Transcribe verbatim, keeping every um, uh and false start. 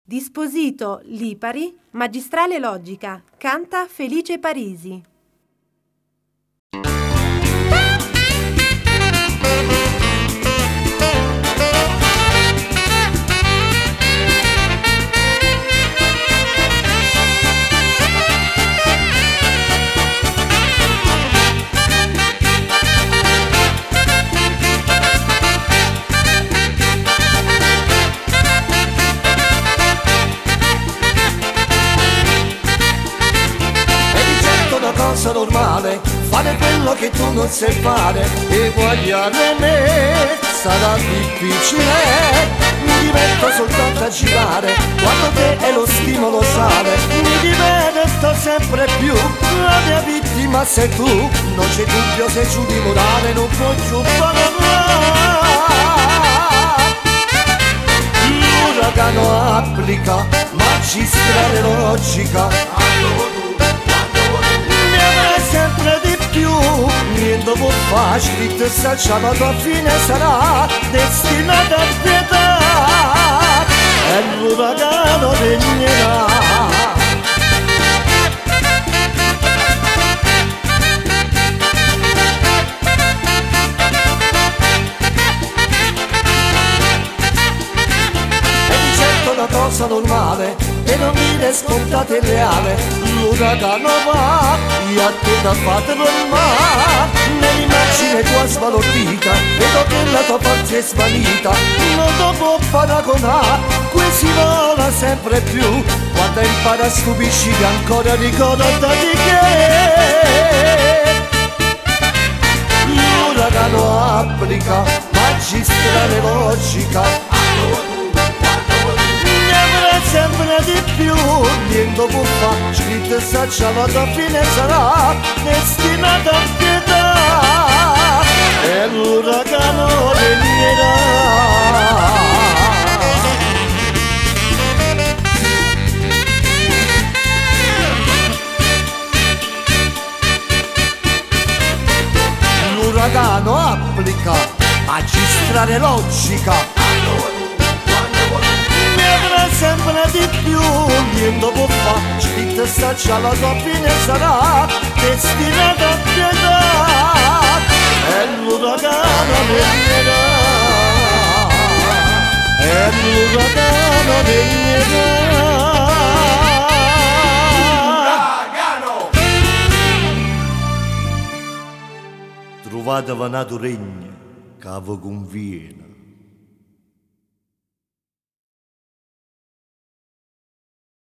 Disposito Lipari, Magistrale Logica, canta Felice Parisi. Cosa normale, fare quello che tu non sai fare, eguagliare me sarà difficile. Mi diverto soltanto a girare, quando te è lo stimolo sale, mi diverto sempre più. La mia vittima sei tu, non c'è dubbio, sei giù di morale, non puoi più parlare. L'uragano applica, magistrale logica, sempre di più, niente può facile, te sa la tua fine sarà destinata a pietà, e l'uragano regnerà. E di certo una cosa normale, e non dire scontata e reale, l'uragano va, io a te da fate per male, nell'immagine tua sbalordita, vedo che la tua forza è svanita, non ti può paragonare, qui si vola sempre più, quando impara a stupisci ancora ricordati che l'uragano applica, magistrale logica, sempre di più, niente può fare, scritto saccia la tua fine sarà destinata a pietà, e l'uragano regnerà. L'uragano applica, magistrale logica, sempre di più, niente può fare, scritto sta già la tua fine sarà destinata a pietà, e l'uragano regnerà, e l'uragano regnerà. Uragano! Trovate vanato regno, che vi conviene.